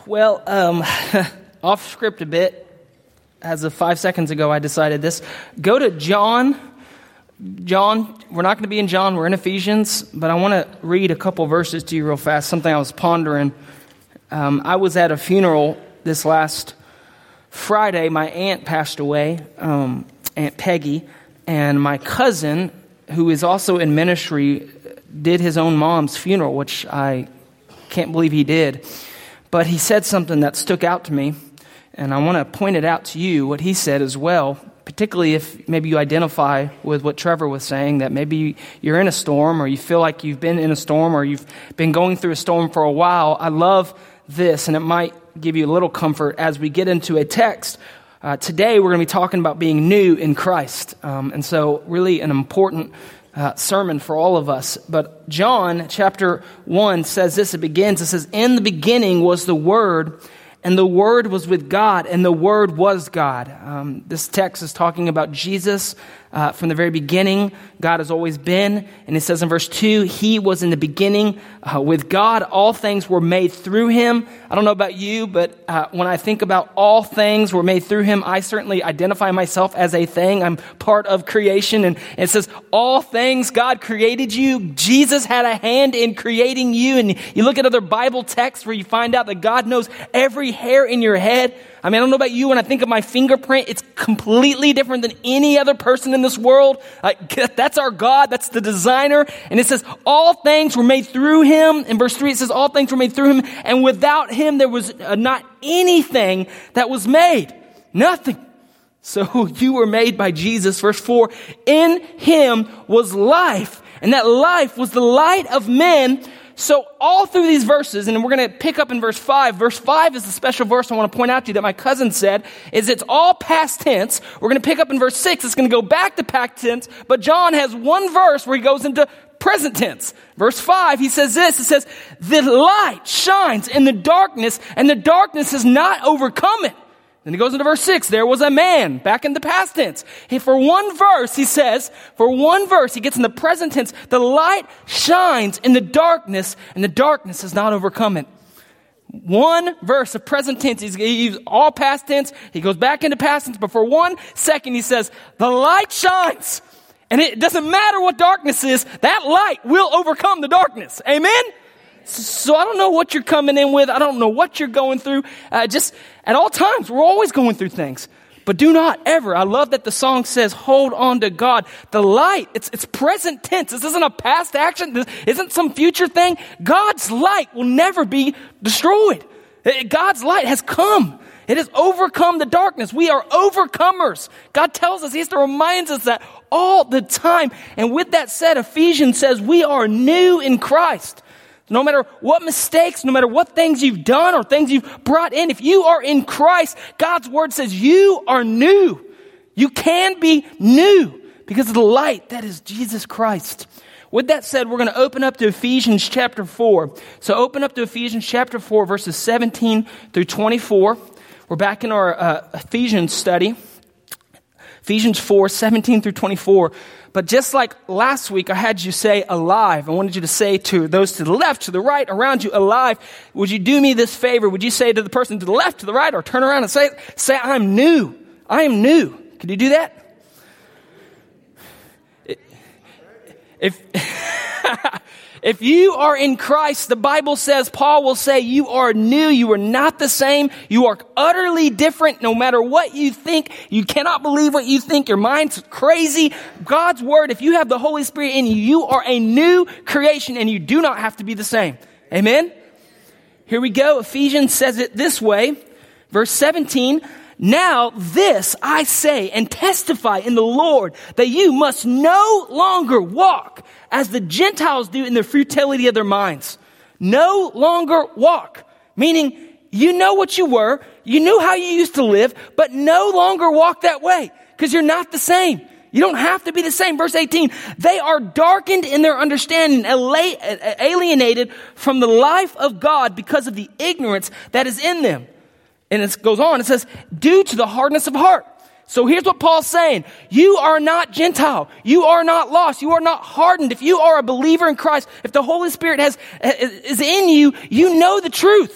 Well, off script a bit. As of 5 seconds ago, I decided this. Go to John. We're not going to be in John. We're in Ephesians. But I want to read a couple verses to you real fast. Something I was pondering. I was at a funeral this last Friday. My aunt passed away, Aunt Peggy. And my cousin, who is also in ministry, did his own mom's funeral, which I can't believe he did. But he said something that stuck out to me. And I want to point it out to you, what he said as well, particularly if maybe you identify with what Trevor was saying, that maybe you're in a storm or you feel like you've been in a storm or you've been going through a storm for a while. I love this, and it might give you a little comfort as we get into a text. Today, we're going to be talking about being new in Christ. And so really an important sermon for all of us. But John chapter 1 says this, it says, "In the beginning was the Word, and the Word was with God, and the Word was God." This text is talking about Jesus from the very beginning. God has always been. And it says in verse 2, He was in the beginning with God. All things were made through Him. I don't know about you, but when I think about all things were made through Him, I certainly identify myself as a thing. I'm part of creation. And it says, all things, God created you. Jesus had a hand in creating you. And you look at other Bible texts where you find out that God knows every hair in your head. I mean, I don't know about you, when I think of my fingerprint, it's completely different than any other person in this world. That's our God. That's the designer. And it says, all things were made through Him. In verse 3, it says, all things were made through Him. And without Him, there was not anything that was made. Nothing. So you were made by Jesus. Verse 4, in Him was life. And that life was the light of men. So all through these verses, and we're going to pick up in verse 5. Verse 5 is the special verse I want to point out to you that my cousin said, is it's all past tense. We're going to pick up in verse 6. It's going to go back to past tense, but John has one verse where he goes into present tense. Verse 5, he says this, it says, the light shines in the darkness, and the darkness has not overcome it. Then he goes into verse 6, there was a man, back in the past tense. For one verse, he gets in the present tense, the light shines in the darkness, and the darkness has not overcome it. One verse of present tense, he's all past tense, he goes back into past tense, but for 1 second he says, the light shines. And it doesn't matter what darkness is, that light will overcome the darkness. Amen? So I don't know what you're coming in with. I don't know what you're going through. Just at all times, we're always going through things. But do not ever. I love that the song says, hold on to God. The light, it's present tense. This isn't a past action. This isn't some future thing. God's light will never be destroyed. God's light has come. It has overcome the darkness. We are overcomers. God tells us, He has to remind us that all the time. And with that said, Ephesians says we are new in Christ. No matter what mistakes, no matter what things you've done or things you've brought in, if you are in Christ, God's word says you are new. You can be new because of the light that is Jesus Christ. With that said, we're going to open up to Ephesians chapter 4. So open up to Ephesians chapter 4, verses 17 through 24. We're back in our Ephesians study. Ephesians 4, 17 through 24. But just like last week, I had you say alive. I wanted you to say to those to the left, to the right, around you, alive. Would you do me this favor? Would you say to the person to the left, to the right, or turn around and say, I'm new. I am new. Can you do that? If you are in Christ, the Bible says, Paul will say, you are new. You are not the same. You are utterly different. No matter what you think, you cannot believe what you think. Your mind's crazy. God's word, if you have the Holy Spirit in you, you are a new creation and you do not have to be the same. Amen? Here we go. Ephesians says it this way. Verse 17, now this I say and testify in the Lord that you must no longer walk as the Gentiles do in the futility of their minds. No longer walk. Meaning, you know what you were, you knew how you used to live, but no longer walk that way because you're not the same. You don't have to be the same. Verse 18, they are darkened in their understanding, alienated from the life of God because of the ignorance that is in them. And it goes on, it says, due to the hardness of heart. So here's what Paul's saying. You are not Gentile. You are not lost. You are not hardened. If you are a believer in Christ, if the Holy Spirit is in you, you know the truth.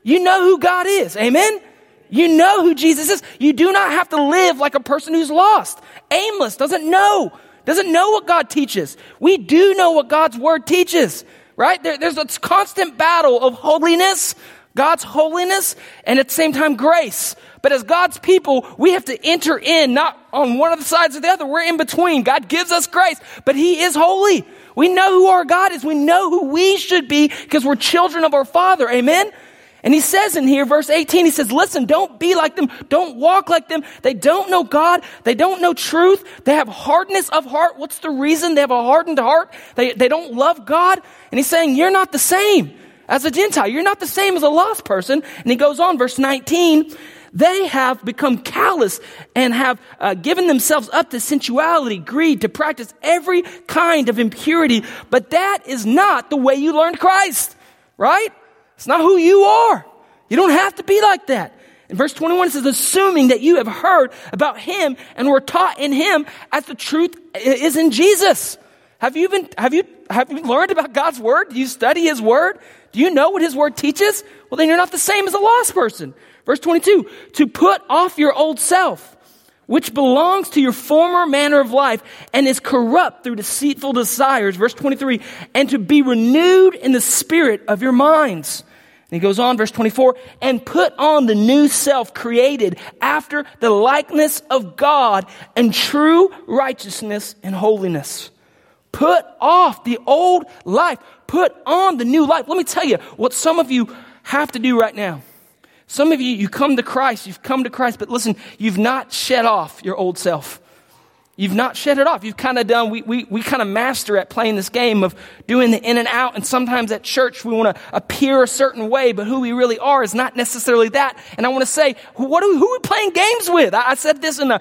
You know who God is. Amen? You know who Jesus is. You do not have to live like a person who's lost, aimless, doesn't know what God teaches. We do know what God's word teaches, right? There's a constant battle of holiness, God's holiness, and at the same time grace. But as God's people, we have to enter in, not on one of the sides or the other. We're in between. God gives us grace, but he is holy. We know who our God is. We know who we should be because we're children of our Father. Amen? And he says in here, verse 18, he says, listen, don't be like them. Don't walk like them. They don't know God. They don't know truth. They have hardness of heart. What's the reason they have a hardened heart? They don't love God. And he's saying, you're not the same as a Gentile. You're not the same as a lost person. And he goes on, verse 19, they have become callous and have given themselves up to sensuality, greed, to practice every kind of impurity. But that is not the way you learned Christ, right? It's not who you are. You don't have to be like that. In verse 21, it says, assuming that you have heard about him and were taught in him as the truth is in Jesus. Have you learned about God's word? Do you study his word? Do you know what his word teaches? Well, then you're not the same as a lost person. Verse 22, to put off your old self, which belongs to your former manner of life and is corrupt through deceitful desires. Verse 23, and to be renewed in the spirit of your minds. And he goes on, verse 24, and put on the new self created after the likeness of God and true righteousness and holiness. Put off the old life. Put on the new life. Let me tell you what some of you have to do right now. Some of you come to Christ, you've come to Christ, but listen, you've not shed off your old self. You've not shed it off. You've kind of done, we kind of master at playing this game of doing the in and out. And sometimes at church we want to appear a certain way, but who we really are is not necessarily that. And I want to say, who are we playing games with? I said this in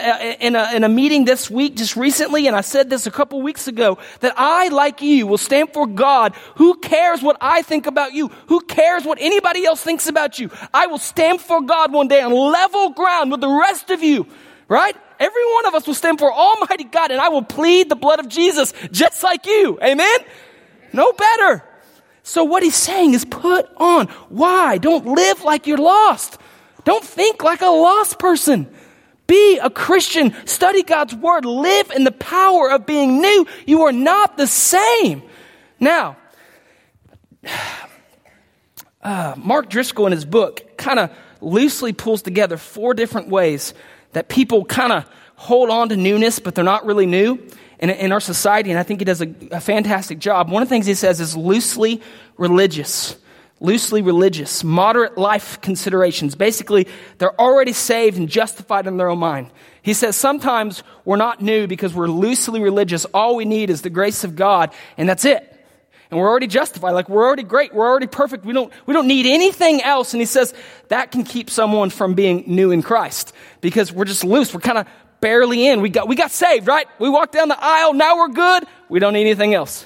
a meeting this week, just recently, and I said this a couple weeks ago, that I, like you, will stand for God. Who cares what I think about you? Who cares what anybody else thinks about you? I will stand for God one day on level ground with the rest of you, right? Every one of us will stand for Almighty God, and I will plead the blood of Jesus just like you. Amen? No better. So what he's saying is put on. Why? Don't live like you're lost. Don't think like a lost person. Be a Christian. Study God's word. Live in the power of being new. You are not the same. Now, Mark Driscoll in his book kind of loosely pulls together 4 different ways that people kind of hold on to newness, but they're not really new in our society. And I think he does a fantastic job. One of the things he says is loosely religious, moderate life considerations. Basically, they're already saved and justified in their own mind. He says sometimes we're not new because we're loosely religious. All we need is the grace of God, and that's it. And we're already justified, like we're already great, we're already perfect. We don't need anything else. And he says that can keep someone from being new in Christ because we're just loose. We're kind of barely in. We got saved, right? We walked down the aisle. Now we're good. We don't need anything else.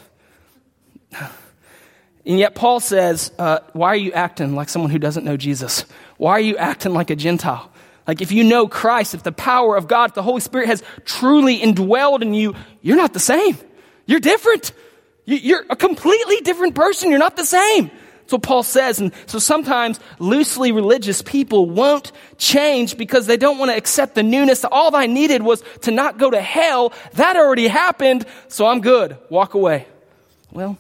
And yet Paul says, why are you acting like someone who doesn't know Jesus? Why are you acting like a Gentile? Like if you know Christ, if the power of God, if the Holy Spirit has truly indwelled in you, you're not the same. You're different. You're a completely different person. You're not the same. That's what Paul says. And so sometimes loosely religious people won't change because they don't want to accept the newness. All I needed was to not go to hell. That already happened, so I'm good. Walk away. Well,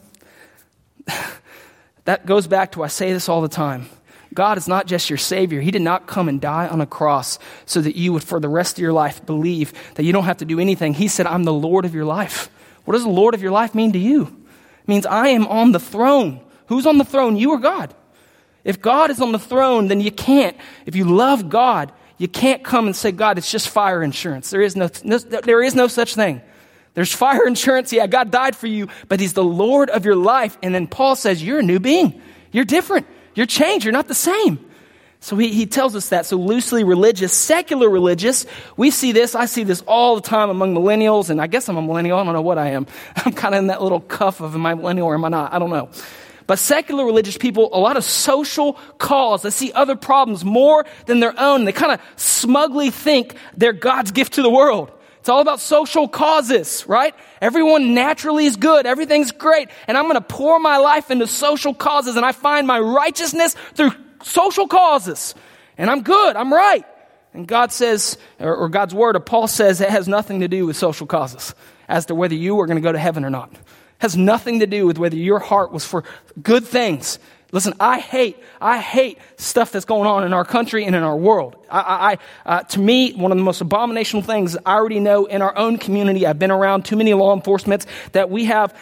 that goes back to, I say this all the time. God is not just your Savior. He did not come and die on a cross so that you would, for the rest of your life, believe that you don't have to do anything. He said, I'm the Lord of your life. What does the Lord of your life mean to you? It means I am on the throne. Who's on the throne? You or God? If God is on the throne, then you can't. If you love God, you can't come and say, God, it's just fire insurance. There is no such thing. There's fire insurance. Yeah, God died for you, but he's the Lord of your life. And then Paul says, you're a new being. You're different. You're changed. You're not the same. So he tells us that. So loosely religious, secular religious, we see this. I see this all the time among millennials, and I guess I'm a millennial. I don't know what I am. I'm kind of in that little cuff of am I millennial or am I not? I don't know. But secular religious people, a lot of social cause. They see other problems more than their own. They kind of smugly think they're God's gift to the world. It's all about social causes, right? Everyone naturally is good. Everything's great. And I'm going to pour my life into social causes, and I find my righteousness through social causes. And I'm good. I'm right. And God says, or God's word, or Paul says, it has nothing to do with social causes as to whether you are going to go to heaven or not. It has nothing to do with whether your heart was for good things. Listen, I hate stuff that's going on in our country and in our world. To me, one of the most abominational things I already know in our own community, I've been around too many law enforcements, that we have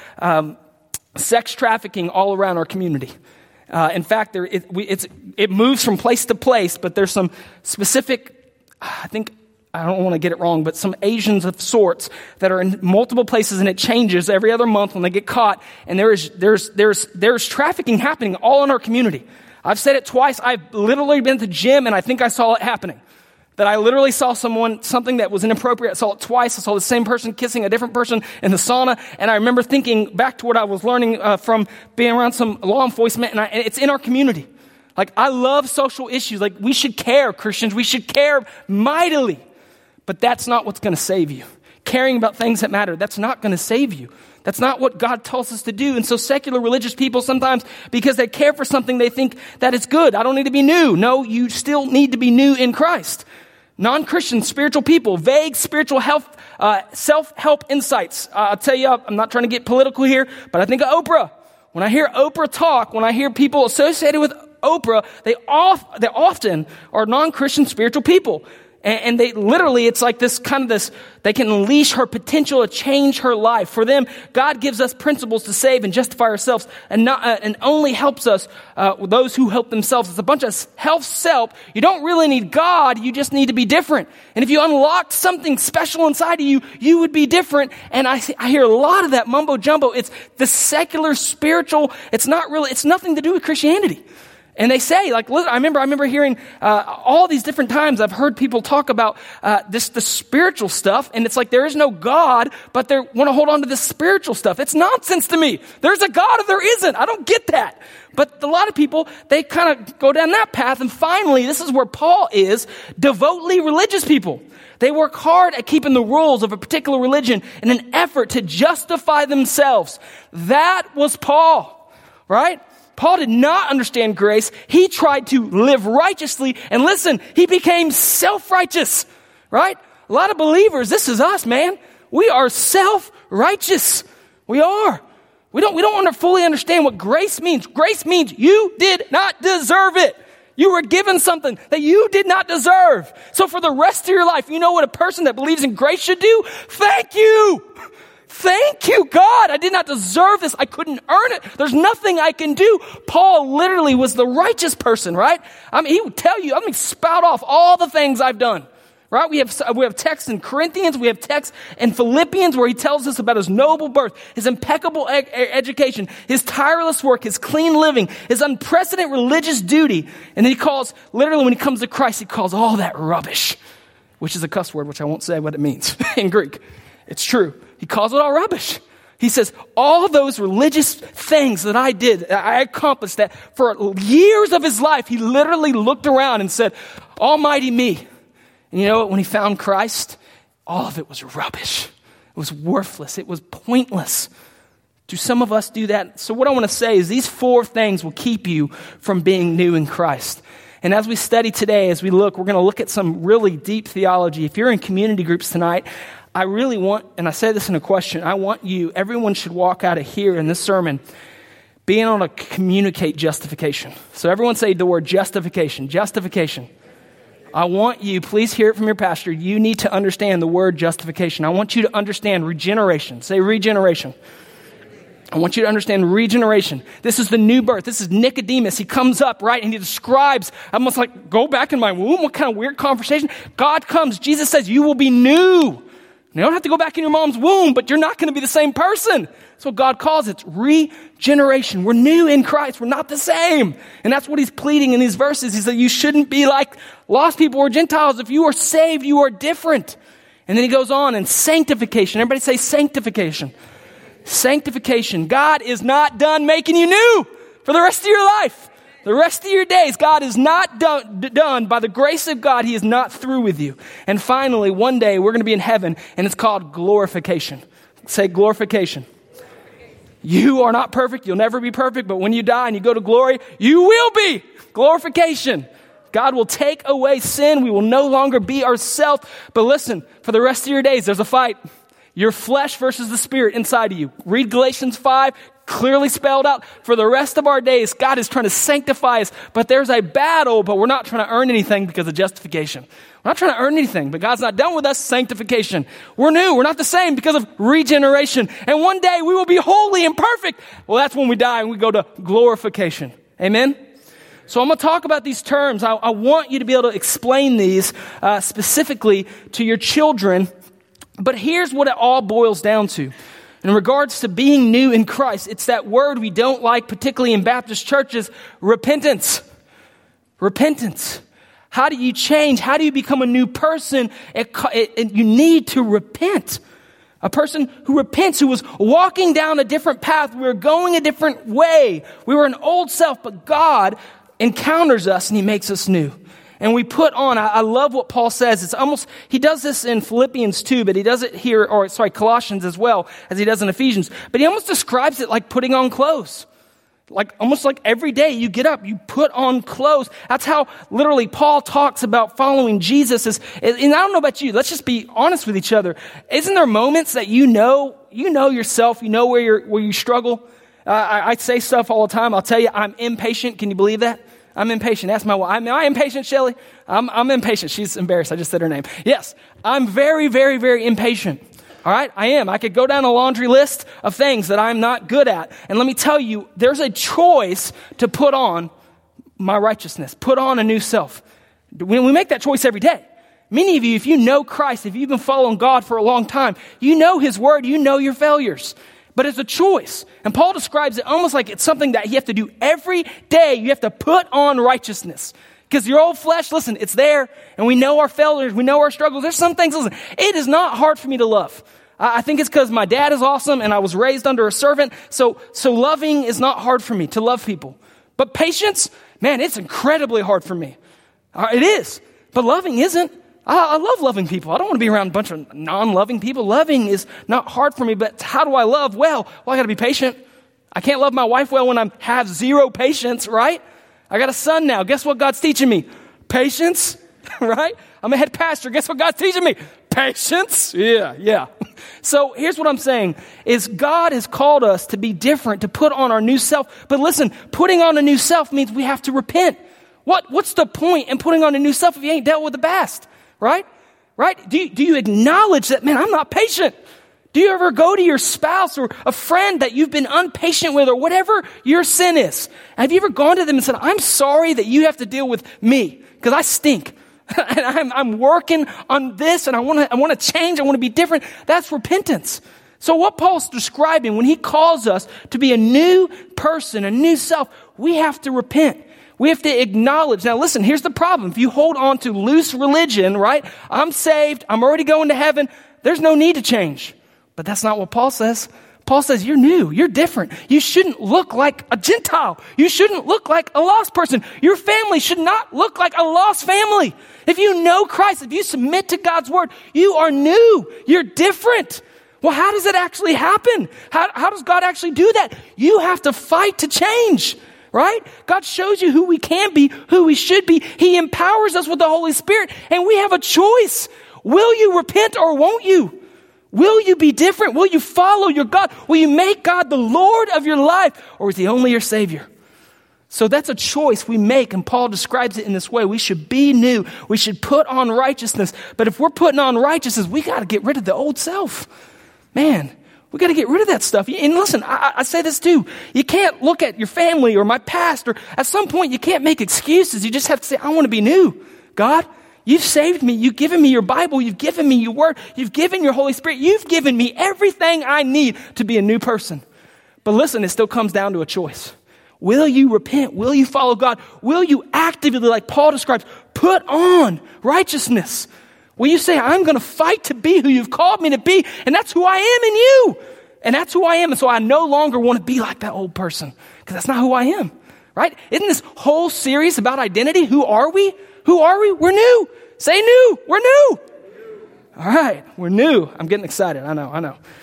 sex trafficking all around our community. In fact, it moves from place to place, but there's some specific, I don't want to get it wrong, but some Asians of sorts that are in multiple places, and it changes every other month when they get caught. And there's trafficking happening all in our community. I've said it twice. I've literally been to the gym, and I think I saw it happening. That I literally saw something that was inappropriate. I saw it twice. I saw the same person kissing a different person in the sauna. And I remember thinking back to what I was learning from being around some law enforcement, and it's in our community. Like, I love social issues. Like, we should care, Christians. We should care mightily. But that's not what's going to save you. Caring about things that matter, that's not going to save you. That's not what God tells us to do. And so secular religious people sometimes, because they care for something, they think that it's good. I don't need to be new. No, you still need to be new in Christ. Non-Christian spiritual people, vague spiritual health, self-help insights. I'll tell you, I'm not trying to get political here, but I think of Oprah. When I hear Oprah talk, when I hear people associated with Oprah, they often are non-Christian spiritual people. And they literally, it's like this, they can unleash her potential to change her life. For them, God gives us principles to save and justify ourselves, and only helps us, those who help themselves. It's a bunch of self. You don't really need God, you just need to be different. And if you unlocked something special inside of you, you would be different. And I hear a lot of that mumbo jumbo. It's the secular spiritual, it's nothing to do with Christianity. And they say, like, I remember hearing all these different times I've heard people talk about the spiritual stuff, and it's like there is no God, but they want to hold on to this spiritual stuff. It's nonsense to me. There's a God or there isn't. I don't get that. But a lot of people, they kind of go down that path, and finally, this is where Paul is, devotedly religious people. They work hard at keeping the rules of a particular religion in an effort to justify themselves. That was Paul, right? Paul did not understand grace. He tried to live righteously. And listen, he became self-righteous, right? A lot of believers, this is us, man. We are self-righteous. We are. We don't want to fully understand what grace means. Grace means you did not deserve it. You were given something that you did not deserve. So for the rest of your life, you know what a person that believes in grace should do? Thank you. Thank you, God. I did not deserve this. I couldn't earn it. There's nothing I can do. Paul literally was the righteous person, right? He would tell you, spout off all the things I've done, right? We have texts in Corinthians. We have texts in Philippians where he tells us about his noble birth, his impeccable education, his tireless work, his clean living, his unprecedented religious duty. And then he calls, literally when he comes to Christ, he calls all that rubbish, which is a cuss word, which I won't say what it means in Greek. It's true. He calls it all rubbish. He says, all those religious things that I did, I accomplished, that for years of his life, he literally looked around and said, almighty me. And you know what? When he found Christ, all of it was rubbish. It was worthless. It was pointless. Do some of us do that? So what I want to say is these 4 things will keep you from being new in Christ. And as we study today, as we look, we're going to look at some really deep theology. If you're in community groups tonight, I really want, and I say this in a question, I want you, everyone should walk out of here in this sermon being able to communicate justification. So everyone say the word justification. Justification. I want you, please hear it from your pastor, you need to understand the word justification. I want you to understand regeneration. Say regeneration. I want you to understand regeneration. This is the new birth. This is Nicodemus. He comes up, right, and he describes, almost like, go back in my womb. What kind of weird conversation? God comes. Jesus says, you will be new. You don't have to go back in your mom's womb, but you're not going to be the same person. That's what God calls it. It's regeneration. We're new in Christ. We're not the same. And that's what he's pleading in these verses. He said, you shouldn't be like lost people or Gentiles. If you are saved, you are different. And then he goes on in sanctification. Everybody say sanctification. Sanctification. God is not done making you new for the rest of your life. The rest of your days, God is not done. By the grace of God, he is not through with you. And finally, one day, we're going to be in heaven, and it's called glorification. Say glorification. You are not perfect. You'll never be perfect. But when you die and you go to glory, you will be. Glorification. God will take away sin. We will no longer be ourselves. But listen, for the rest of your days, there's a fight. Your flesh versus the spirit inside of you. Read Galatians 5, clearly spelled out. For the rest of our days, God is trying to sanctify us. But there's a battle, but we're not trying to earn anything because of justification. We're not trying to earn anything, but God's not done with us. Sanctification. We're new. We're not the same because of regeneration. And one day we will be holy and perfect. Well, that's when we die and we go to glorification. Amen? So I'm going to talk about these terms. I want you to be able to explain these specifically to your children. But here's what it all boils down to. In regards to being new in Christ, it's that word we don't like, particularly in Baptist churches, repentance. Repentance. How do you change? How do you become a new person? You need to repent. A person who repents, who was walking down a different path. We were going a different way. We were an old self, but God encounters us and he makes us new. And we put on, I love what Paul says. It's almost, he does this in Philippians 2, but he does it here, Colossians as well, as he does in Ephesians. But he almost describes it like putting on clothes. Almost like every day you get up, you put on clothes. That's how literally Paul talks about following Jesus. And I don't know about you, let's just be honest with each other. Isn't there moments that you know yourself, you know where you struggle? I say stuff all the time. I'll tell you, I'm impatient. Can you believe that? I'm impatient. Ask my wife. Am I impatient, Shelly? I'm impatient. She's embarrassed. I just said her name. Yes, I'm very, very, very impatient. All right, I am. I could go down a laundry list of things that I'm not good at. And let me tell you, there's a choice to put on my righteousness, put on a new self. When we make that choice every day. Many of you, if you know Christ, if you've been following God for a long time, you know his word, you know your failures. But it's a choice. And Paul describes it almost like it's something that you have to do every day. You have to put on righteousness. Because your old flesh, listen, it's there. And we know our failures. We know our struggles. There's some things, listen, it is not hard for me to love. I think it's because my dad is awesome and I was raised under a servant. So loving is not hard for me to love people. But patience, man, it's incredibly hard for me. It is. But loving isn't. I love loving people. I don't want to be around a bunch of non-loving people. Loving is not hard for me, but how do I love? Well, I got to be patient. I can't love my wife well when I have zero patience, right? I got a son now. Guess what God's teaching me? Patience, right? I'm a head pastor. Guess what God's teaching me? Patience. Yeah. So here's what I'm saying is God has called us to be different, to put on our new self. But listen, putting on a new self means we have to repent. What's the point in putting on a new self if you ain't dealt with the past? Right? Do you acknowledge that, man, I'm not patient? Do you ever go to your spouse or a friend that you've been impatient with or whatever your sin is? Have you ever gone to them and said, I'm sorry that you have to deal with me because I stink and I'm working on this and I want to change. I want to be different. That's repentance. So what Paul's describing when he calls us to be a new person, a new self, we have to repent. We have to acknowledge. Now listen, here's the problem. If you hold on to loose religion, right? I'm saved. I'm already going to heaven. There's no need to change. But that's not what Paul says. Paul says you're new. You're different. You shouldn't look like a Gentile. You shouldn't look like a lost person. Your family should not look like a lost family. If you know Christ, if you submit to God's word, you are new. You're different. Well, how does it actually happen? How does God actually do that? You have to fight to change. Right? God shows you who we can be, who we should be. He empowers us with the Holy Spirit, and we have a choice. Will you repent or won't you? Will you be different? Will you follow your God? Will you make God the Lord of your life, or is he only your Savior? So that's a choice we make, and Paul describes it in this way. We should be new. We should put on righteousness. But if we're putting on righteousness, we got to get rid of the old self. Man, we got to get rid of that stuff. And listen, I say this too. You can't look at your family or my past, or at some point you can't make excuses. You just have to say, I want to be new. God, you've saved me. You've given me your Bible. You've given me your word. You've given your Holy Spirit. You've given me everything I need to be a new person. But listen, it still comes down to a choice. Will you repent? Will you follow God? Will you actively, like Paul describes, put on righteousness? Will you say, I'm going to fight to be who you've called me to be, and that's who I am in you. And that's who I am. And so I no longer want to be like that old person, because that's not who I am, right? Isn't this whole series about identity? Who are we? Who are we? We're new. Say new. We're new. All right. We're new. I'm getting excited. I know.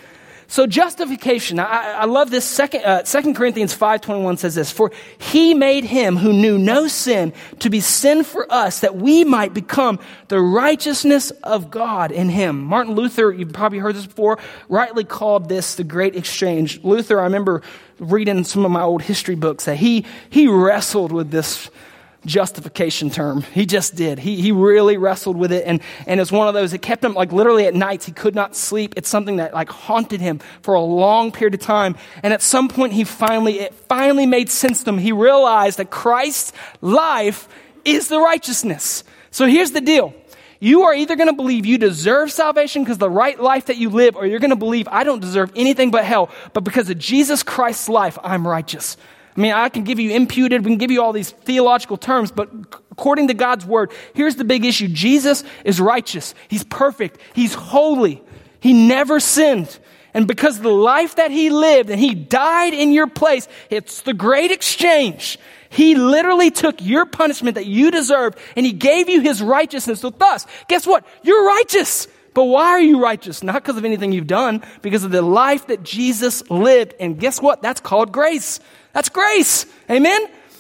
So justification, I love this. 2 Corinthians 5:21 says this, for he made him who knew no sin to be sin for us, that we might become the righteousness of God in him. Martin Luther, you've probably heard this before, rightly called this the great exchange. Luther, I remember reading some of my old history books that he wrestled with this justification term. He just did. He really wrestled with it. And it's one of those, it kept him like literally at nights. He could not sleep. It's something that like haunted him for a long period of time. And at some point it finally made sense to him. He realized that Christ's life is the righteousness. So here's the deal. You are either going to believe you deserve salvation because of the right life that you live, or you're going to believe I don't deserve anything but hell, but because of Jesus Christ's life, I'm righteous. I mean, I can give you imputed, we can give you all these theological terms, but according to God's word, here's the big issue. Jesus is righteous. He's perfect. He's holy. He never sinned. And because of the life that he lived and he died in your place, it's the great exchange. He literally took your punishment that you deserved and he gave you his righteousness. So thus, guess what? You're righteous. But why are you righteous? Not because of anything you've done, because of the life that Jesus lived. And guess what? That's called grace. That's grace. Amen?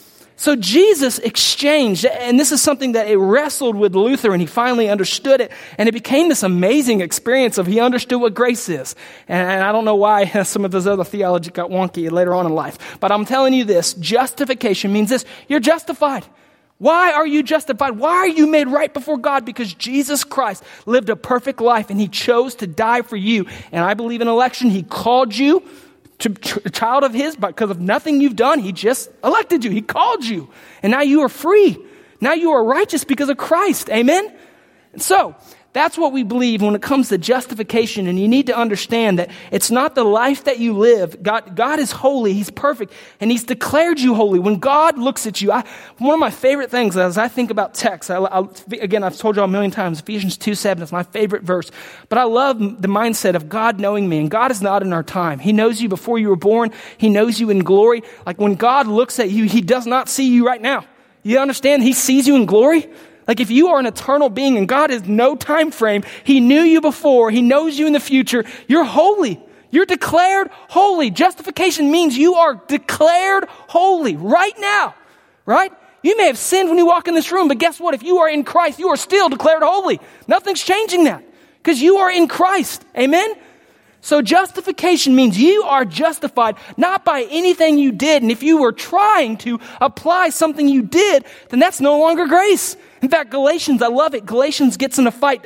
So Jesus exchanged, and this is something that it wrestled with Luther, and he finally understood it, and it became this amazing experience of he understood what grace is. And I don't know why some of those other theology got wonky later on in life, but I'm telling you this, justification means this, you're justified. Why are you justified? Why are you made right before God? Because Jesus Christ lived a perfect life, and he chose to die for you. And I believe in election, he called you to a child of his, but because of nothing you've done, he just elected you. He called you. And now you are free. Now you are righteous because of Christ. Amen? And so, that's what we believe when it comes to justification. And you need to understand that it's not the life that you live. God is holy. He's perfect. And he's declared you holy. When God looks at you, one of my favorite things as I think about text, again, I've told you all a million times, Ephesians 2:7 is my favorite verse. But I love the mindset of God knowing me. And God is not in our time. He knows you before you were born. He knows you in glory. Like when God looks at you, he does not see you right now. You understand? He sees you in glory. Like if you are an eternal being and God is no time frame, he knew you before, he knows you in the future, you're holy. You're declared holy. Justification means you are declared holy right now, right? You may have sinned when you walk in this room, but guess what? If you are in Christ, you are still declared holy. Nothing's changing that because you are in Christ. Amen? So justification means you are justified not by anything you did. And if you were trying to apply something you did, then that's no longer grace. In fact, Galatians, I love it. Galatians gets in a fight.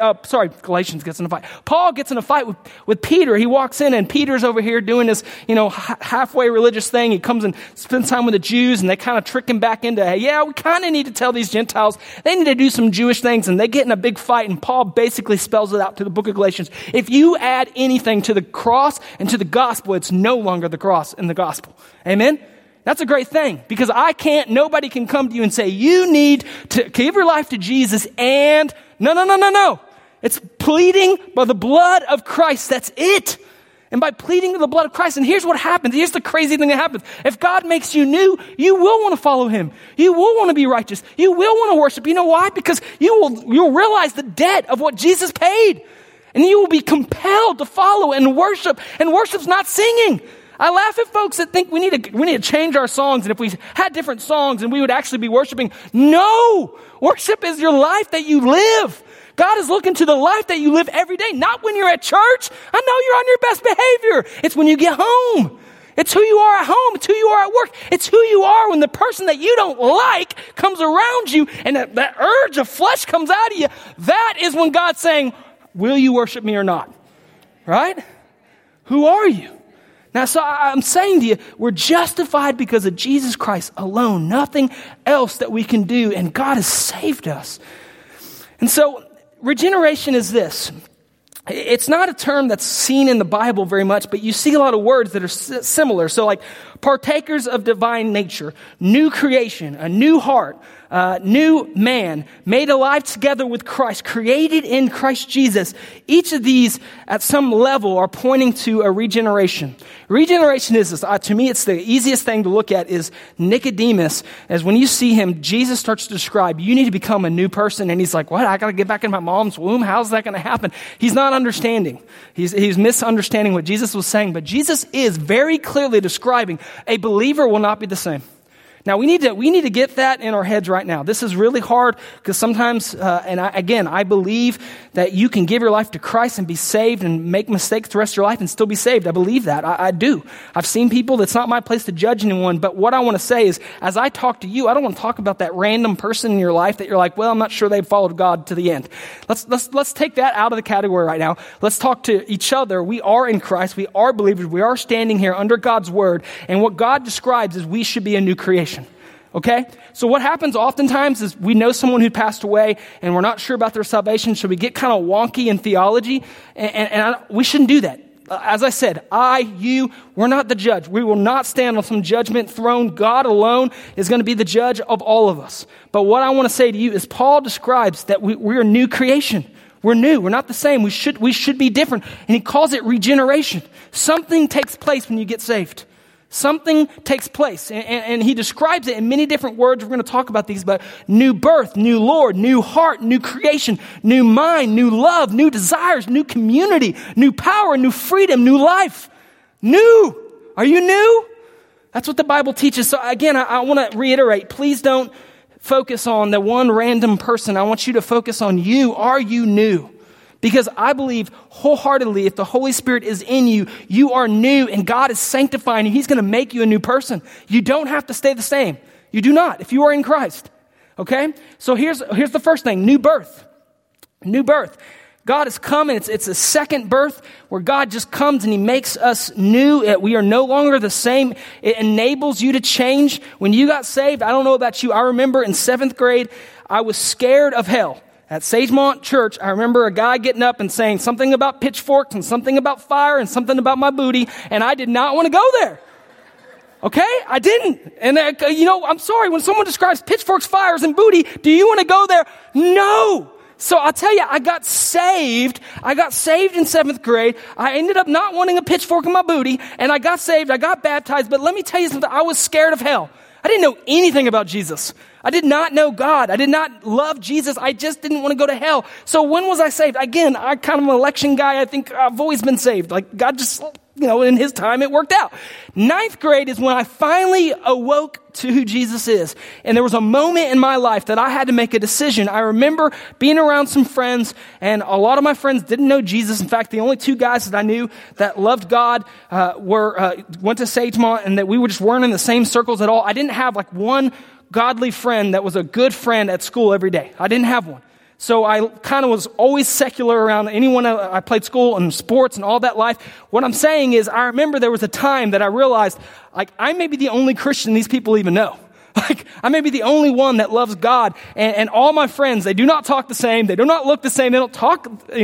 Paul gets in a fight with Peter. He walks in and Peter's over here doing this, halfway religious thing. He comes and spends time with the Jews and they kind of trick him back into, hey, we kind of need to tell these Gentiles they need to do some Jewish things, and they get in a big fight, and Paul basically spells it out to the book of Galatians. If you add anything to the cross and to the gospel, it's no longer the cross and the gospel. Amen? That's a great thing because nobody can come to you and say, you need to give your life to Jesus and no. It's pleading by the blood of Christ. That's it. And by pleading the blood of Christ, and here's what happens. Here's the crazy thing that happens. If God makes you new, you will want to follow him. You will want to be righteous. You will want to worship. You know why? Because you'll realize the debt of what Jesus paid. And you will be compelled to follow and worship. And worship's not singing. I laugh at folks that think we need to change our songs, and if we had different songs and we would actually be worshiping. No! Worship is your life that you live. God is looking to the life that you live every day, not when you're at church. I know you're on your best behavior. It's when you get home. It's who you are at home. It's who you are at work. It's who you are when the person that you don't like comes around you and that urge of flesh comes out of you. That is when God's saying, will you worship me or not? Right? Who are you? Now, so I'm saying to you, we're justified because of Jesus Christ alone, nothing else that we can do, and God has saved us. And so, regeneration is this. It's not a term that's seen in the Bible very much, but you see a lot of words that are similar. So like partakers of divine nature, new creation, a new heart, new man, made alive together with Christ, created in Christ Jesus. Each of these, at some level, are pointing to a regeneration. Regeneration is this. To me, it's the easiest thing to look at is Nicodemus. As when you see him, Jesus starts to describe, you need to become a new person. And he's like, what? I got to get back in my mom's womb? How's that going to happen? He's not understanding. He's misunderstanding what Jesus was saying. But Jesus is very clearly describing a believer will not be the same. Now, we need to get that in our heads right now. This is really hard because sometimes, I believe that you can give your life to Christ and be saved and make mistakes the rest of your life and still be saved. I believe that. I do. I've seen people. That's not my place to judge anyone. But what I want to say is, as I talk to you, I don't want to talk about that random person in your life that you're like, well, I'm not sure they followed God to the end. Let's take that out of the category right now. Let's talk to each other. We are in Christ. We are believers. We are standing here under God's word. And what God describes is we should be a new creation. Okay? So what happens oftentimes is we know someone who passed away and we're not sure about their salvation, so we get kind of wonky in theology, and we shouldn't do that. As I said, we're not the judge. We will not stand on some judgment throne. God alone is going to be the judge of all of us. But what I want to say to you is Paul describes that we're a new creation. We're new. We're not the same. We should be different. And he calls it regeneration. Something takes place when you get saved. Something takes place, and he describes it in many different words. We're going to talk about these, but new birth, new Lord, new heart, new creation, new mind, new love, new desires, new community, new power, new freedom, new life. New. Are you new? That's what the Bible teaches. So again, I want to reiterate, please don't focus on the one random person. I want you to focus on you. Are you new? Because I believe wholeheartedly, if the Holy Spirit is in you, you are new and God is sanctifying you. He's going to make you a new person. You don't have to stay the same. You do not if you are in Christ. Okay? So here's the first thing, new birth. New birth. God has come, and it's a second birth where God just comes and he makes us new. We are no longer the same. It enables you to change. When you got saved, I don't know about you, I remember in 7th grade, I was scared of hell. At Sagemont Church, I remember a guy getting up and saying something about pitchforks and something about fire and something about my booty, and I did not want to go there. Okay? I didn't. And, I'm sorry, when someone describes pitchforks, fires, and booty, do you want to go there? No. So I'll tell you, I got saved in 7th grade. I ended up not wanting a pitchfork in my booty, and I got saved, I got baptized, but let me tell you something, I was scared of hell. I didn't know anything about Jesus. I did not know God. I did not love Jesus. I just didn't want to go to hell. So when was I saved? Again, I kind of an election guy. I think I've always been saved. Like God just, in his time it worked out. 9th grade is when I finally awoke to who Jesus is. And there was a moment in my life that I had to make a decision. I remember being around some friends, and a lot of my friends didn't know Jesus. In fact, the only 2 guys that I knew that loved God went to Sagemont, and that we just weren't in the same circles at all. I didn't have like one godly friend that was a good friend at school every day. I didn't have one. So I kind of was always secular around anyone. I played school and sports and all that life. What I'm saying is I remember there was a time that I realized, like, I may be the only Christian these people even know. Like, I may be the only one that loves God. And all my friends, they do not talk the same. They do not look the same. They don't talk,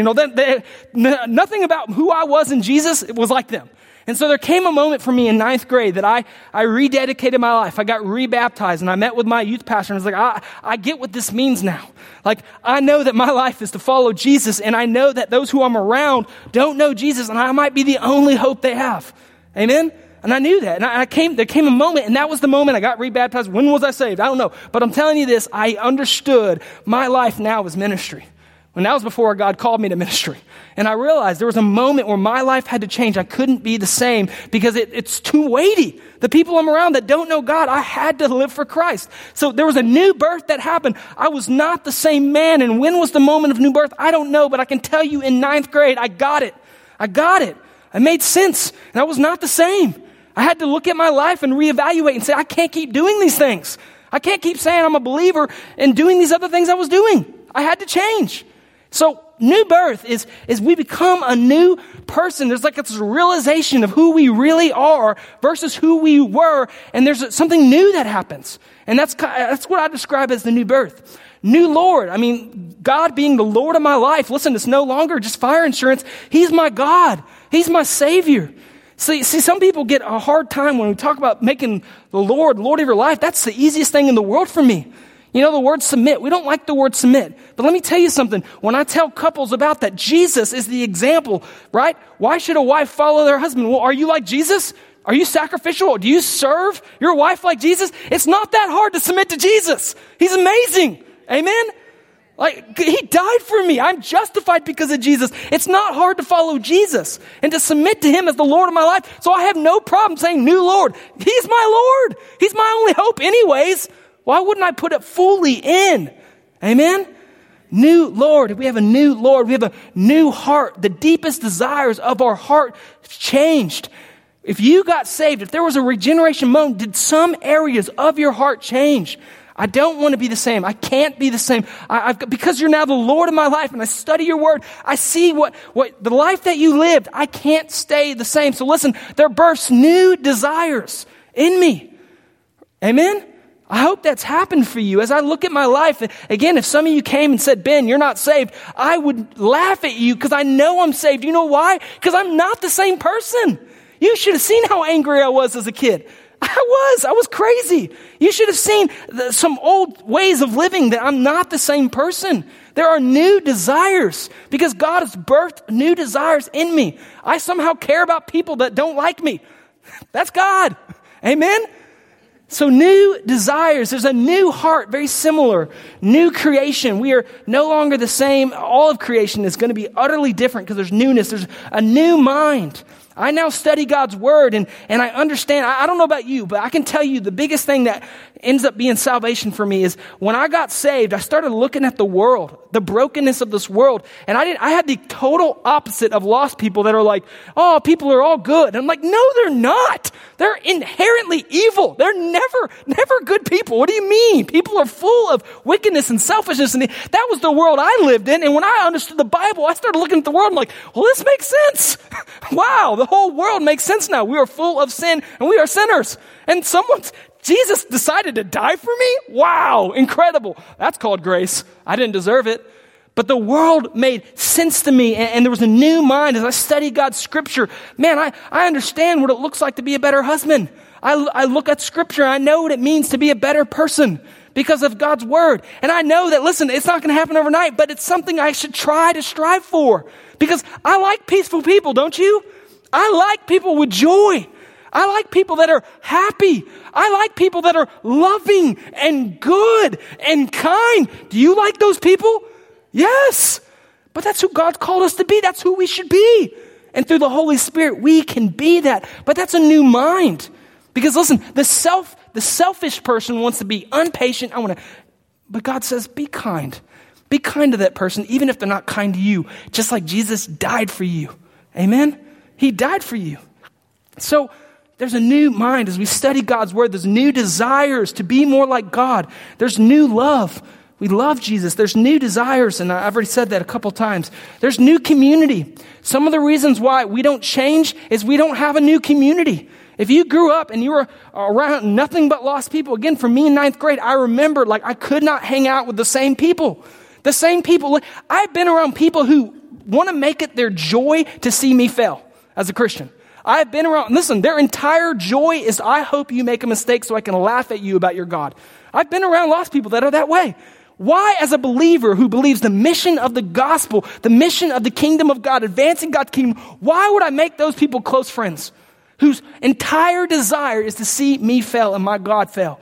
nothing about who I was in Jesus was like them. And so there came a moment for me in 9th grade that I rededicated my life. I got rebaptized, and I met with my youth pastor, and I was like, I get what this means now. Like, I know that my life is to follow Jesus, and I know that those who I'm around don't know Jesus, and I might be the only hope they have. Amen? And I knew that. And there came a moment, and that was the moment I got rebaptized. When was I saved? I don't know. But I'm telling you this, I understood my life now is ministry. And that was before God called me to ministry. And I realized there was a moment where my life had to change. I couldn't be the same because it's too weighty. The people I'm around that don't know God, I had to live for Christ. So there was a new birth that happened. I was not the same man. And when was the moment of new birth? I don't know, but I can tell you in 9th grade, I got it. It made sense. And I was not the same. I had to look at my life and reevaluate and say, I can't keep doing these things. I can't keep saying I'm a believer and doing these other things I was doing. I had to change. So new birth is we become a new person. There's like this realization of who we really are versus who we were. And there's something new that happens. And that's what I describe as the new birth. New Lord. I mean, God being the Lord of my life. Listen, it's no longer just fire insurance. He's my God. He's my Savior. See, some people get a hard time when we talk about making the Lord of your life. That's the easiest thing in the world for me. You know, the word submit, we don't like the word submit. But let me tell you something. When I tell couples about that, Jesus is the example, right? Why should a wife follow their husband? Well, are you like Jesus? Are you sacrificial? Do you serve your wife like Jesus? It's not that hard to submit to Jesus. He's amazing. Amen? Like, he died for me. I'm justified because of Jesus. It's not hard to follow Jesus and to submit to him as the Lord of my life. So I have no problem saying, new Lord. He's my Lord. He's my only hope anyways. Why wouldn't I put it fully in? Amen? New Lord. We have a new Lord. We have a new heart. The deepest desires of our heart changed. If you got saved, if there was a regeneration moment, did some areas of your heart change? I don't want to be the same. I can't be the same. Because you're now the Lord of my life and I study your word, I see what the life that you lived, I can't stay the same. So listen, there bursts new desires in me. Amen? I hope that's happened for you. As I look at my life, again, if some of you came and said, Ben, you're not saved, I would laugh at you because I know I'm saved. You know why? Because I'm not the same person. You should have seen how angry I was as a kid. I was crazy. You should have seen some old ways of living that I'm not the same person. There are new desires because God has birthed new desires in me. I somehow care about people that don't like me. That's God. Amen? So new desires, there's a new heart, very similar, new creation. We are no longer the same. All of creation is going to be utterly different because there's newness. There's a new mind. I now study God's word and I understand. I don't know about you, but I can tell you the biggest thing that ends up being salvation for me is when I got saved, I started looking at the world, the brokenness of this world. And I had the total opposite of lost people that are like, oh, people are all good. And I'm like, no, they're not. They're inherently evil. They're never good people. What do you mean? People are full of wickedness and selfishness. And that was the world I lived in. And when I understood the Bible, I started looking at the world and like, well, this makes sense. Wow, the whole world makes sense now. We are full of sin and we are sinners. And Jesus decided to die for me? Wow, incredible. That's called grace. I didn't deserve it. But the world made sense to me, and there was a new mind as I studied God's scripture. Man, I understand what it looks like to be a better husband. I look at scripture, and I know what it means to be a better person because of God's word. And I know that, listen, it's not going to happen overnight, but it's something I should try to strive for because I like peaceful people, don't you? I like people with joy. I like people that are happy. I like people that are loving and good and kind. Do you like those people? Yes. But that's who God's called us to be. That's who we should be. And through the Holy Spirit, we can be that. But that's a new mind. Because listen, the selfish person wants to be impatient. But God says, be kind. Be kind to that person, even if they're not kind to you. Just like Jesus died for you. Amen? He died for you. So there's a new mind as we study God's word. There's new desires to be more like God. There's new love. We love Jesus. There's new desires, and I've already said that a couple times. There's new community. Some of the reasons why we don't change is we don't have a new community. If you grew up and you were around nothing but lost people, again, for me in 9th grade, I remember I could not hang out with the same people. The same people. I've been around people who want to make it their joy to see me fail as a Christian. I've been around, listen, their entire joy is I hope you make a mistake so I can laugh at you about your God. I've been around lost people that are that way. Why, as a believer who believes the mission of the gospel, the mission of the kingdom of God, advancing God's kingdom, why would I make those people close friends whose entire desire is to see me fail and my God fail?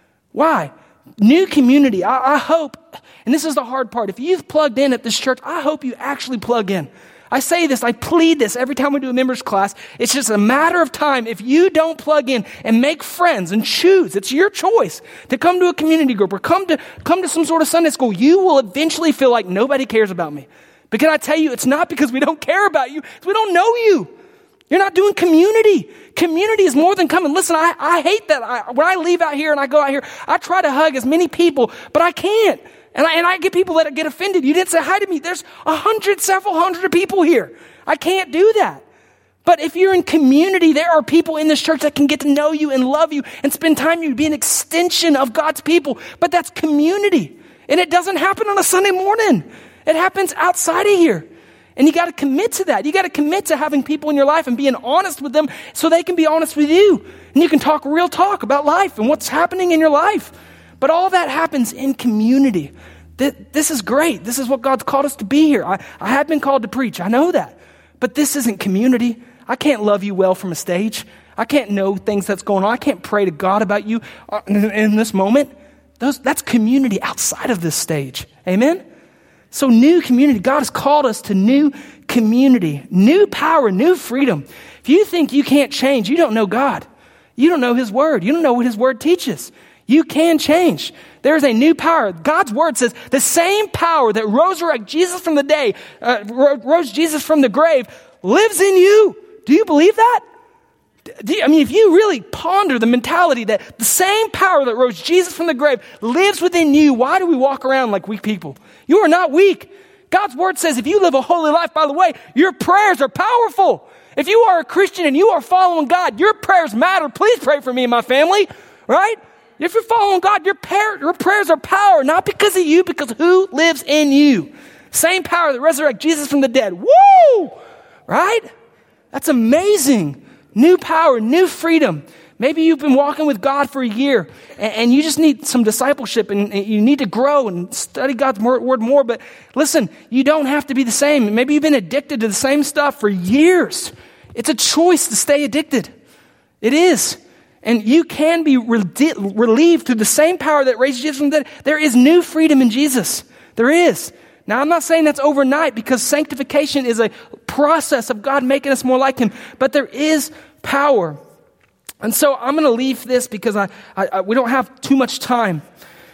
Why? New community. I hope, and this is the hard part, if you've plugged in at this church, I hope you actually plug in. I say this, I plead this every time we do a members class. It's just a matter of time. If you don't plug in and make friends and choose, it's your choice to come to a community group or come to some sort of Sunday school, you will eventually feel like nobody cares about me. But can I tell you, it's not because we don't care about you, it's we don't know you. You're not doing community. Community is more than coming. Listen, I hate that. When I leave out here and I go out here, I try to hug as many people, but I can't. And I get people that get offended. You didn't say hi to me. There's several hundred of people here. I can't do that. But if you're in community, there are people in this church that can get to know you and love you and spend time with you, be an extension of God's people. But that's community. And it doesn't happen on a Sunday morning. It happens outside of here. And you got to commit to that. You got to commit to having people in your life and being honest with them so they can be honest with you. And you can talk real talk about life and what's happening in your life. But all that happens in community. This is great. This is what God's called us to be here. I have been called to preach. I know that. But this isn't community. I can't love you well from a stage. I can't know things that's going on. I can't pray to God about you in this moment. That's community outside of this stage. Amen? So new community. God has called us to new community, new power, new freedom. If you think you can't change, you don't know God. You don't know his word. You don't know what his word teaches. You can change. There's a new power. God's word says the same power that rose Jesus from the grave lives in you. Do you believe that? If you really ponder the mentality that the same power that rose Jesus from the grave lives within you, why do we walk around like weak people? You are not weak. God's word says if you live a holy life, by the way, your prayers are powerful. If you are a Christian and you are following God, your prayers matter. Please pray for me and my family, right? If you're following God, your prayers are power, not because of you, because who lives in you? Same power that resurrected Jesus from the dead. Woo! Right? That's amazing. New power, new freedom. Maybe you've been walking with God for a year and you just need some discipleship and you need to grow and study God's word more. But listen, you don't have to be the same. Maybe you've been addicted to the same stuff for years. It's a choice to stay addicted. It is. And you can be relieved through the same power that raised Jesus from the dead. There is new freedom in Jesus. There is. Now, I'm not saying that's overnight because sanctification is a process of God making us more like him. But there is power. And so I'm going to leave this because we don't have too much time.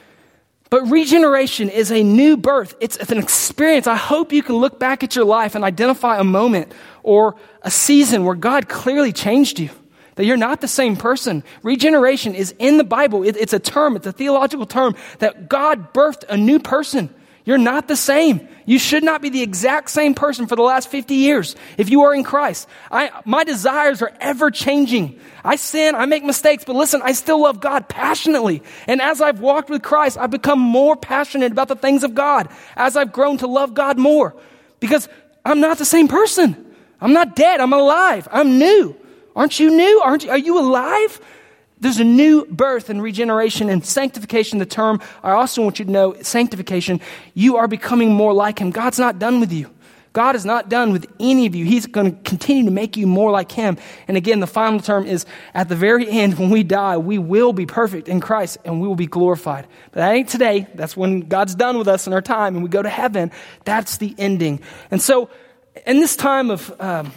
But regeneration is a new birth. It's an experience. I hope you can look back at your life and identify a moment or a season where God clearly changed you. That you're not the same person. Regeneration is in the Bible. It's a term. It's a theological term that God birthed a new person. You're not the same. You should not be the exact same person for the last 50 years if you are in Christ. My desires are ever changing. I sin, I make mistakes, but listen, I still love God passionately. And as I've walked with Christ, I've become more passionate about the things of God as I've grown to love God more. Because I'm not the same person. I'm not dead. I'm alive. I'm new. Aren't you new? Are you alive? There's a new birth and regeneration and sanctification, the term. I also want you to know, sanctification, you are becoming more like him. God's not done with you. God is not done with any of you. He's going to continue to make you more like him. And again, the final term is at the very end, when we die, we will be perfect in Christ and we will be glorified. But that ain't today. That's when God's done with us in our time and we go to heaven. That's the ending. And so in this time of,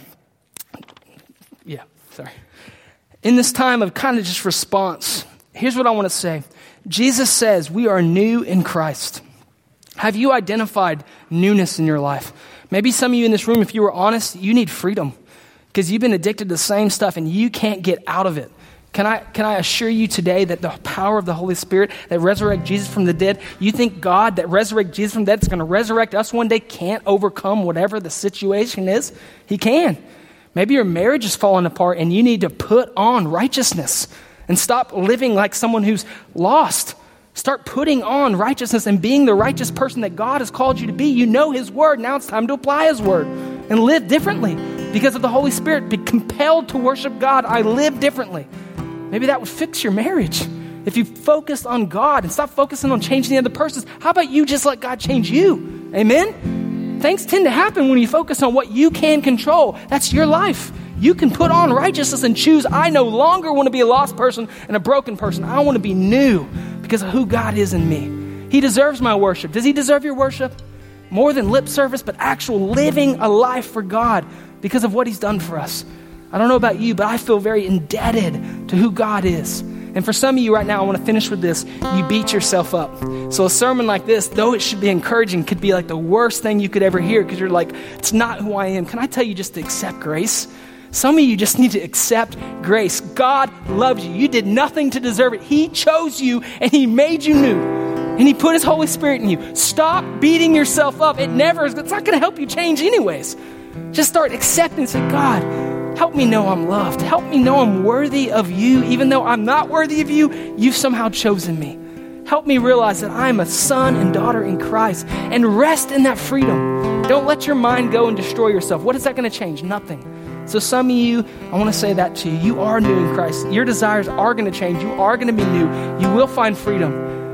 in this time of kind of just response, here's what I want to say. Jesus says we are new in Christ. Have you identified newness in your life? Maybe some of you in this room, if you were honest, you need freedom because you've been addicted to the same stuff and you can't get out of it. Can I assure you today that the power of the Holy Spirit that resurrected Jesus from the dead, you think God that resurrected Jesus from the dead is going to resurrect us one day can't overcome whatever the situation is? He can. Maybe your marriage is falling apart and you need to put on righteousness and stop living like someone who's lost. Start putting on righteousness and being the righteous person that God has called you to be. You know his word. Now it's time to apply his word and live differently because of the Holy Spirit. Be compelled to worship God. I live differently. Maybe that would fix your marriage. If you focused on God and stop focusing on changing the other person, how about you just let God change you? Amen? Things tend to happen when you focus on what you can control. That's your life. You can put on righteousness and choose, I no longer want to be a lost person and a broken person. I want to be new because of who God is in me. He deserves my worship. Does he deserve your worship? More than lip service, but actual living a life for God because of what he's done for us. I don't know about you, but I feel very indebted to who God is. And for some of you right now, I want to finish with this. You beat yourself up. So a sermon like this, though it should be encouraging, could be like the worst thing you could ever hear because you're like, it's not who I am. Can I tell you just to accept grace? Some of you just need to accept grace. God loves you. You did nothing to deserve it. He chose you and he made you new. And he put his Holy Spirit in you. Stop beating yourself up. It's not going to help you change anyways. Just start accepting and say, God, help me know I'm loved. Help me know I'm worthy of you. Even though I'm not worthy of you, you've somehow chosen me. Help me realize that I'm a son and daughter in Christ and rest in that freedom. Don't let your mind go and destroy yourself. What is that going to change? Nothing. So some of you, I want to say that to you. You are new in Christ. Your desires are going to change. You are going to be new. You will find freedom.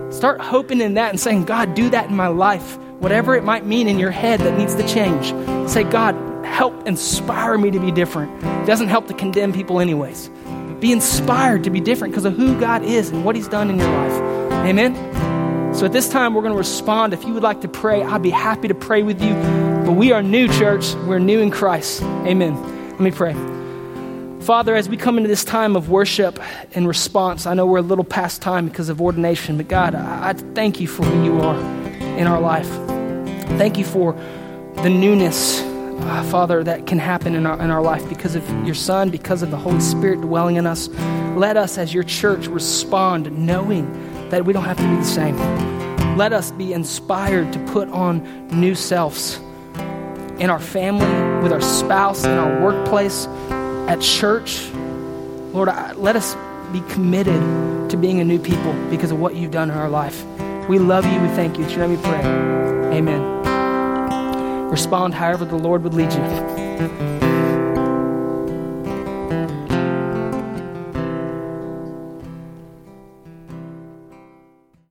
Start hoping in that and saying, God, do that in my life. Whatever it might mean in your head that needs to change. Say, God, help inspire me to be different. It doesn't help to condemn people anyways. Be inspired to be different because of who God is and what he's done in your life. Amen? So at this time, we're going to respond. If you would like to pray, I'd be happy to pray with you. But we are new, church. We're new in Christ. Amen. Let me pray. Father, as we come into this time of worship and response, I know we're a little past time because of ordination, but God, I thank you for who you are in our life. Thank you for the newness, Father, that can happen in our life because of your Son, because of the Holy Spirit dwelling in us. Let us, as your church, respond knowing that we don't have to be the same. Let us be inspired to put on new selves in our family, with our spouse, in our workplace, at church. Lord, let us be committed to being a new people because of what you've done in our life. We love you. We thank you. In your name we pray. Amen. Respond however the Lord would lead you.